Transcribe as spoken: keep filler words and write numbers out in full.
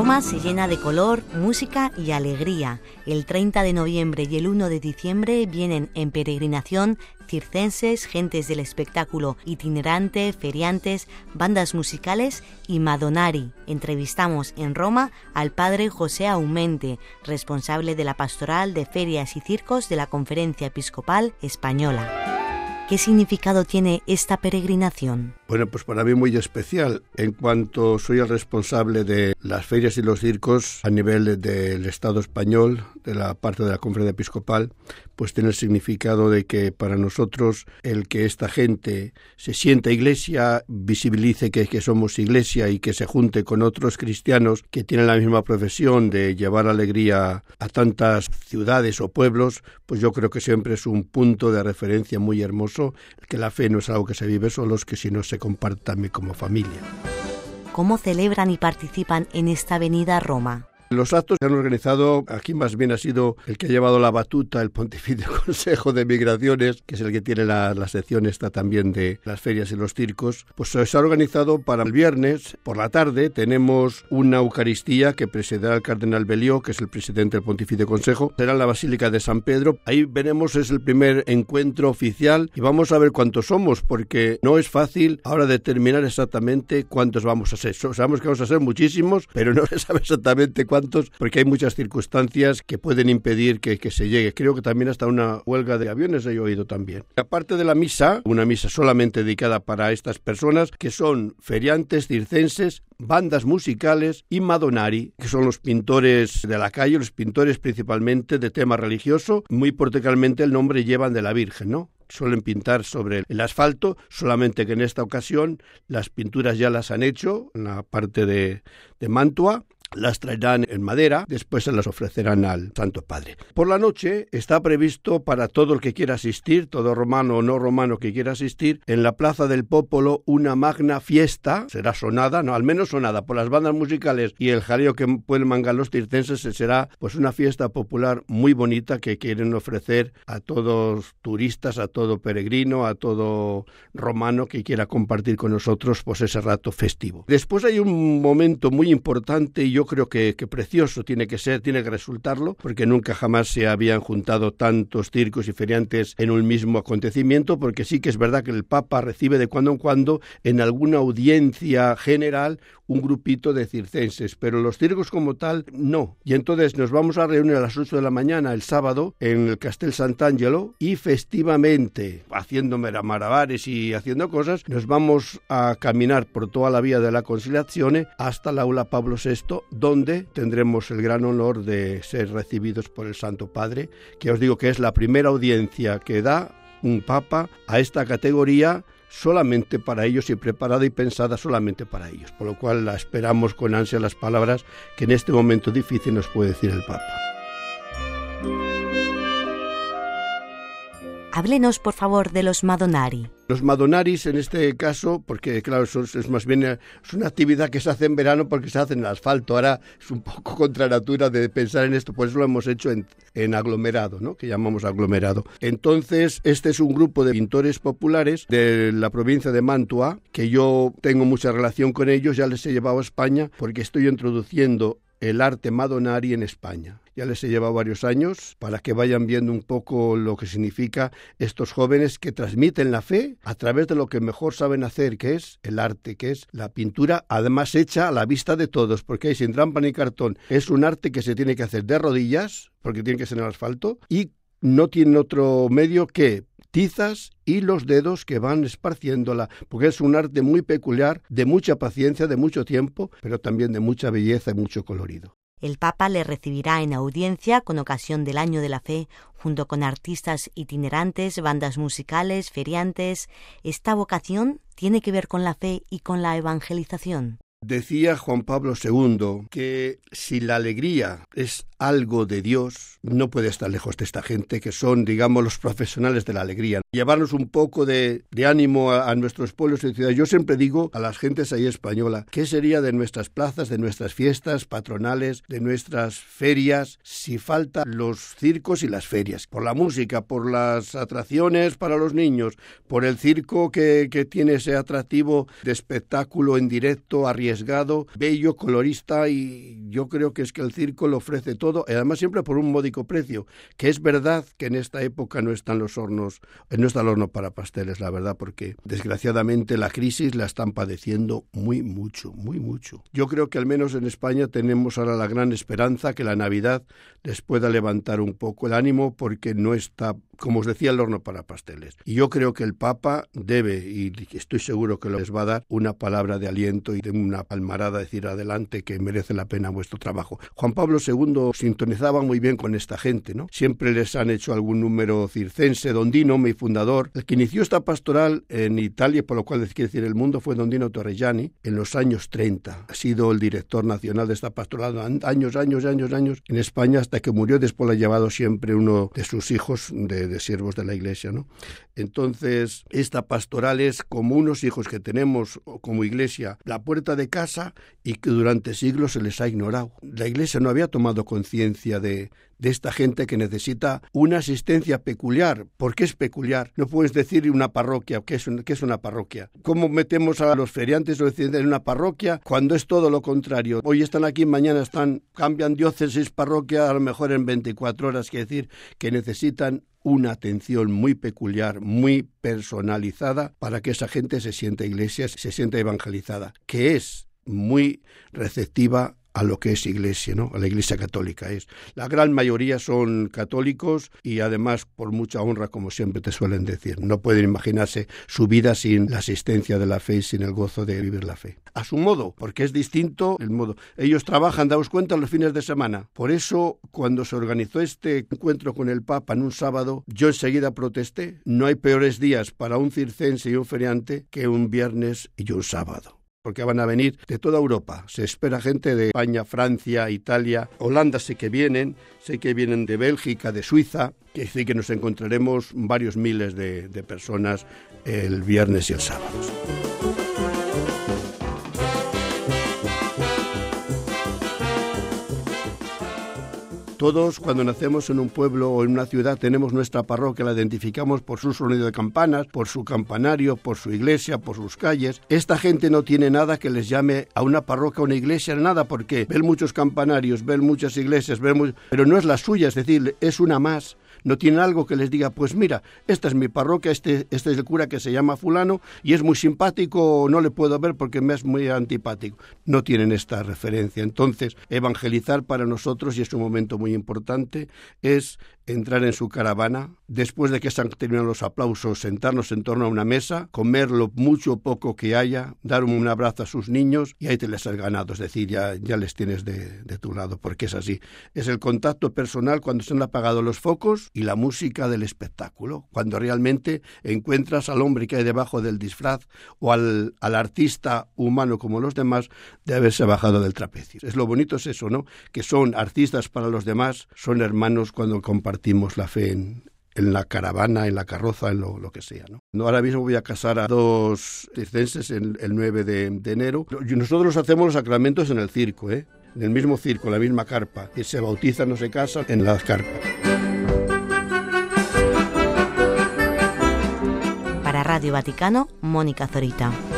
Roma se llena de color, música y alegría. El treinta de noviembre y el uno de diciembre vienen en peregrinación circenses, gentes del espectáculo itinerante, feriantes, bandas musicales y Madonari. Entrevistamos en Roma al padre José Aumente, responsable de la pastoral de ferias y circos de la Conferencia Episcopal Española. ¿Qué significado tiene esta peregrinación? Bueno, pues para mí muy especial, en cuanto soy el responsable de las ferias y los circos a nivel del Estado español, de la parte de la Conferencia Episcopal, pues tiene el significado de que para nosotros el que esta gente se sienta iglesia, visibilice que, que somos iglesia y que se junte con otros cristianos que tienen la misma profesión de llevar alegría a tantas ciudades o pueblos, pues yo creo que siempre es un punto de referencia muy hermoso, que la fe no es algo que se vive solos, que si no se comparte también como familia. ¿Cómo celebran y participan en esta venida a Roma? Los actos se han organizado, aquí más bien ha sido el que ha llevado la batuta, el Pontificio Consejo de Migraciones, que es el que tiene la, la sección esta también de las ferias y los circos. Pues se ha organizado para el viernes, por la tarde, tenemos una Eucaristía que presidirá el cardenal Bellió, que es el presidente del Pontificio Consejo. Será en la Basílica de San Pedro. Ahí veremos, es el primer encuentro oficial y vamos a ver cuántos somos, porque no es fácil ahora determinar exactamente cuántos vamos a ser. Sabemos que vamos a ser muchísimos, pero no se sabe exactamente cuántos, porque hay muchas circunstancias que pueden impedir que, que se llegue. Creo que también hasta una huelga de aviones he oído también. Aparte de la misa, una misa solamente dedicada para estas personas, que son feriantes, circenses, bandas musicales y Madonari, que son los pintores de la calle, los pintores principalmente de tema religioso. Muy particularmente el nombre llevan de la Virgen, ¿no? Suelen pintar sobre el asfalto, solamente que en esta ocasión las pinturas ya las han hecho en la parte de, de Mantua. Las traerán en madera, después se las ofrecerán al Santo Padre. Por la noche está previsto para todo el que quiera asistir, todo romano o no romano que quiera asistir, en la Plaza del Popolo una magna fiesta, será sonada, no, al menos sonada por las bandas musicales y el jaleo que pueden mangar los circenses, será pues una fiesta popular muy bonita que quieren ofrecer a todos turistas, a todo peregrino, a todo romano que quiera compartir con nosotros pues ese rato festivo. Después hay un momento muy importante y yo creo que, que precioso tiene que ser, tiene que resultarlo, porque nunca jamás se habían juntado tantos circos y feriantes en un mismo acontecimiento, porque sí que es verdad que el Papa recibe de cuando en cuando en alguna audiencia general un grupito de circenses, pero los circos como tal, no. Y entonces nos vamos a reunir a las ocho de la mañana el sábado en el Castel Sant'Angelo y festivamente, haciendo malabares y haciendo cosas, nos vamos a caminar por toda la vía de la Conciliazione hasta la Aula Pablo sexto, donde tendremos el gran honor de ser recibidos por el Santo Padre, que os digo que es la primera audiencia que da un papa a esta categoría solamente para ellos y preparada y pensada solamente para ellos, por lo cual la esperamos con ansia las palabras que en este momento difícil nos puede decir el Papa. Háblenos, por favor, de los Madonari. Los Madonaris en este caso, porque claro, eso es más bien es una actividad que se hace en verano porque se hace en el asfalto. Ahora es un poco contra natura de pensar en esto, por eso lo hemos hecho en, en aglomerado, ¿no? Que llamamos aglomerado. Entonces, este es un grupo de pintores populares de la provincia de Mantua, que yo tengo mucha relación con ellos, ya les he llevado a España porque estoy introduciendo el arte Madonari en España. Ya les he llevado varios años para que vayan viendo un poco lo que significa estos jóvenes que transmiten la fe a través de lo que mejor saben hacer, que es el arte, que es la pintura, además hecha a la vista de todos, porque hay sin trampa ni cartón. Es un arte que se tiene que hacer de rodillas, porque tiene que ser en el asfalto, y no tiene otro medio que tizas y los dedos que van esparciéndola, porque es un arte muy peculiar, de mucha paciencia, de mucho tiempo, pero también de mucha belleza y mucho colorido. El Papa le recibirá en audiencia con ocasión del Año de la Fe, junto con artistas itinerantes, bandas musicales, feriantes. ¿Esta vocación tiene que ver con la fe y con la evangelización? Decía Juan Pablo segundo que si la alegría es algo de Dios, no puede estar lejos de esta gente que son, digamos, los profesionales de la alegría. Llevarnos un poco de, de ánimo a, a nuestros pueblos y ciudades. Yo siempre digo a las gentes ahí españolas, ¿qué sería de nuestras plazas, de nuestras fiestas patronales, de nuestras ferias, si faltan los circos y las ferias? Por la música, por las atracciones para los niños, por el circo que, que tiene ese atractivo de espectáculo en directo, arriesgado, arriesgado, bello, colorista, y yo creo que es que el circo lo ofrece todo, y además siempre por un módico precio, que es verdad que en esta época no están los hornos, no está el horno para pasteles, la verdad, porque desgraciadamente la crisis la están padeciendo muy mucho, muy mucho. Yo creo que al menos en España tenemos ahora la gran esperanza que la Navidad les pueda levantar un poco el ánimo, porque no está, como os decía, el horno para pasteles. Y yo creo que el Papa debe, y estoy seguro que les va a dar, una palabra de aliento y de una palmarada, decir adelante, que merece la pena vuestro trabajo. Juan Pablo segundo sintonizaba muy bien con esta gente, ¿no? Siempre les han hecho algún número circense. Don Dino, mi fundador, el que inició esta pastoral en Italia, por lo cual quiere decir el mundo, fue Don Dino Torreggiani, en los años treinta. Ha sido el director nacional de esta pastoral años, años, años, años en España, hasta que murió. Después lo ha llevado siempre uno de sus hijos, de, de siervos de la Iglesia, ¿no? Entonces, esta pastoral es como unos hijos que tenemos como Iglesia, la puerta de casa, y que durante siglos se les ha ignorado. La Iglesia no había tomado conciencia de, de esta gente que necesita una asistencia peculiar. ¿Por qué es peculiar? No puedes decir una parroquia. ¿Qué es, un, qué es una parroquia? ¿Cómo metemos a los feriantes o en una parroquia cuando es todo lo contrario? Hoy están aquí, mañana están, cambian diócesis, parroquia, a lo mejor en veinticuatro horas. Quiere decir que necesitan una atención muy peculiar, muy personalizada, para que esa gente se sienta iglesia, se sienta evangelizada, que es muy receptiva a lo que es iglesia, ¿no? A la Iglesia católica es. La gran mayoría son católicos y además por mucha honra, como siempre te suelen decir. No pueden imaginarse su vida sin la asistencia de la fe y sin el gozo de vivir la fe. A su modo, porque es distinto el modo. Ellos trabajan, daos cuenta, los fines de semana. Por eso, cuando se organizó este encuentro con el Papa en un sábado, yo enseguida protesté. No hay peores días para un circense y un feriante que un viernes y un sábado. Porque van a venir de toda Europa. Se espera gente de España, Francia, Italia, Holanda, sé que vienen, sé que vienen de Bélgica, de Suiza, que sí que nos encontraremos varios miles de, de personas el viernes y el sábado. Todos, cuando nacemos en un pueblo o en una ciudad, tenemos nuestra parroquia, la identificamos por su sonido de campanas, por su campanario, por su iglesia, por sus calles. Esta gente no tiene nada que les llame a una parroquia o una iglesia, nada, porque ven muchos campanarios, ven muchas iglesias, ven muy... pero no es la suya, es decir, es una más. No tienen algo que les diga, pues mira, esta es mi parroquia, este, este es el cura que se llama fulano y es muy simpático, no le puedo ver porque me es muy antipático. No tienen esta referencia. Entonces, evangelizar para nosotros, y es un momento muy importante, es entrar en su caravana, después de que se han terminado los aplausos, sentarnos en torno a una mesa, comer lo mucho o poco que haya, dar un abrazo a sus niños y ahí te les has ganado, es decir, ya, ya les tienes de, de tu lado, porque es así. Es el contacto personal cuando se han apagado los focos y la música del espectáculo, cuando realmente encuentras al hombre que hay debajo del disfraz o al, al artista humano como los demás de haberse bajado del trapecio. Es lo bonito es eso, ¿no? Que son artistas para los demás, son hermanos cuando compartimos la fe en, en la caravana, en la carroza, en lo, lo que sea, ¿no? Ahora mismo voy a casar a dos circenses el, el nueve de, de enero. Nosotros hacemos los sacramentos en el circo, ¿eh? En el mismo circo, la misma carpa. Que se bautizan, no se casan, en la carpa. Para Radio Vaticano, Mónica Zorita.